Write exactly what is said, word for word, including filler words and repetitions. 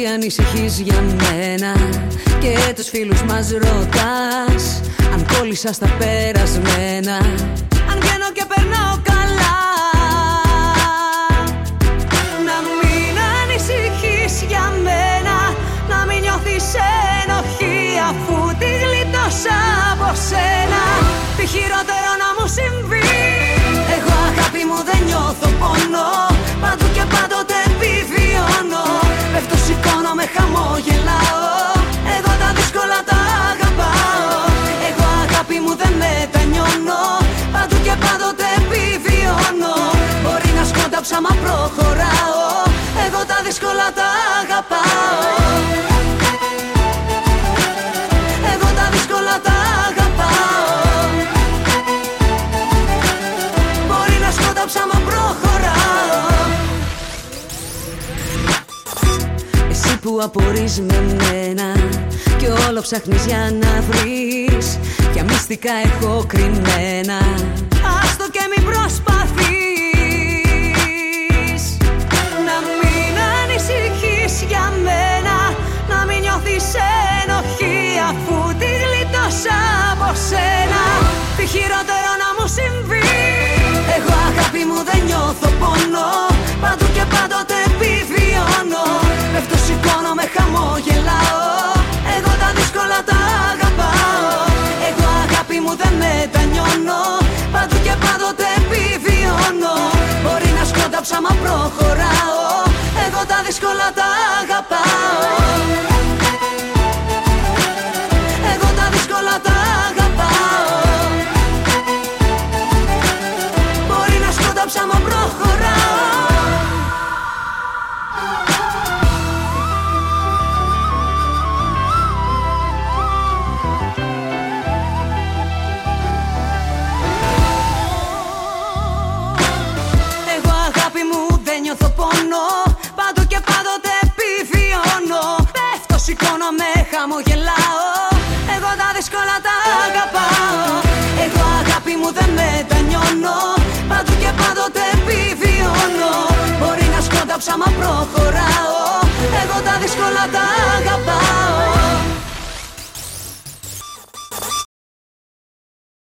ανησυχείς για μένα και τους φίλους μας ρωτάς αν κόλλησα στα περασμένα, αν βγαίνω και περνάω καλά. Να μην ανησυχείς για μένα, να μην νιώθεις ενοχή αφού τη γλιτώσα από σένα. Τι χειρότερο να μου συμβεί, εγώ αγάπη μου δεν νιώθω πόνο, παντού και πάντοτε επιβιώνω. Πέφτω, σηκώνομαι, χαμόγελάω, εγώ τα δύσκολα τα αγαπάω. Εγώ αγάπη μου δεν μετανιώνω, παντού και πάντοτε επιβιώνω. Μπορεί να σκόνταψα μα προχωράω, εγώ τα δύσκολα τα αγαπάω. Εγώ τα δύσκολα τα αγαπάω. Μπορεί να σκόνταψα μα προχωράω. Εσύ που απορείς με μένα κι όλο ψάχνεις για να βρεις ποια μυστικά έχω κρυμμένα, άστο και μην προσπαθείς. Να μην ανησυχείς για μένα, να μην νιώθεις ενοχή αφού τη γλιτώσα από σένα. Τι χειρότερο να μου συμβεί, εγώ αγάπη μου δεν νιώθω πόνο, παντού και πάντοτε επιβιώνω. Πέφτω, σηκώνομαι, χαμόγελάω, εγώ τα δύσκολα τα αγαπάω. Εγώ αγάπη μου δεν μετανιώνω, παντού και πάντοτε επιβιώνω. Μπορεί να σκόνταψα μα προχωράω, εγώ τα δύσκολα τα αγαπάω. Εγώ τα δύσκολα τα αγαπάω. Μπορεί να σκόνταψα μα προχωράω. Νιώθω πόνο, παντού και πάντοτε επιβιώνω. Πέφτω, σηκώνομαι, χαμογελάω, εγώ τα δύσκολα τα αγαπάω. Εγώ αγάπη μου δεν μετανιώνω, παντού και πάντοτε επιβιώνω. Μπορεί να σκόνταψα μα προχωράω, εγώ τα δύσκολα τα αγαπάω.